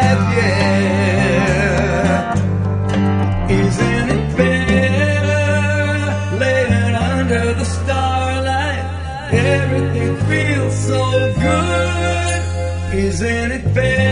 life, yeah. Isn't it better laying under the starlight? Everything feels so good. Isn't it better?